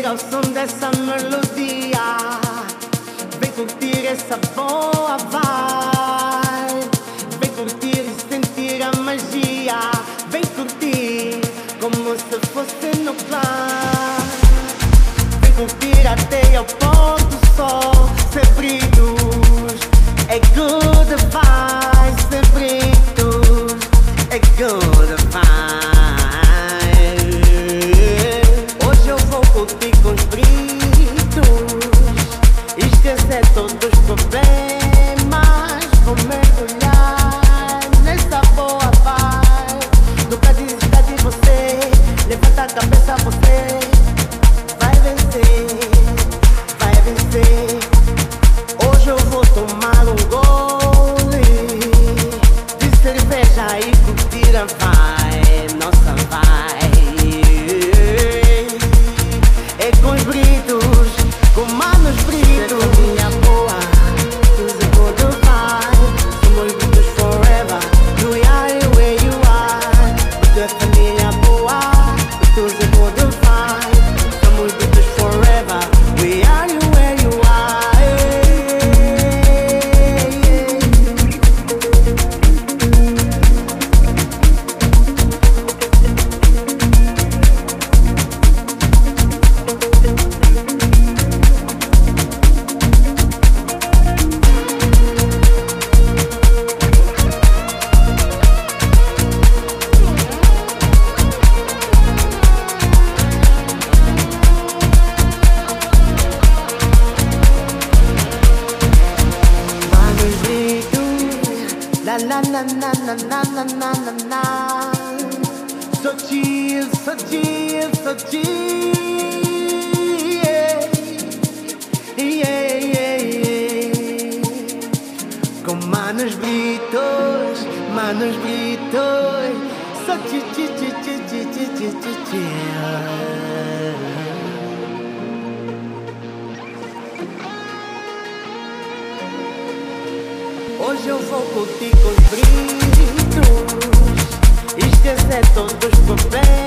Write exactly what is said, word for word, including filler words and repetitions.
ao som dessa melodia. Vem curtir essa boa vibe. Vem curtir e sentir a magia. Vem curtir como se fosse no clã. Vem curtir até ao pôr do sol. Sem brilhos, é good vibes. Sem brilhos, é good vibes. Hoje eu vou curtir com os brilhos, esquecer todos os problemas. Vou mergulhar nessa boa vibe. Nunca desista de você, levanta a cabeça, você vai vencer, vai vencer. Hoje eu vou tomar um gole de cerveja e curtir a vibe, nossa vibe. É com os britos, com manos britos. Minha boa, tudo good vibe. Somos britos forever, we are where you are. Tua família boa, tudo good vibe. Somos britos forever, we are where you are. La la la la la la la la la la. So chill, so chill, so chill. Yeah, yeah, yeah. Com manos britos, manos britos. So chill, chill, chill, chill, chill, chill, chill, chill. Hoje eu vou curtir com os brilhos, esquecer todos os problemas.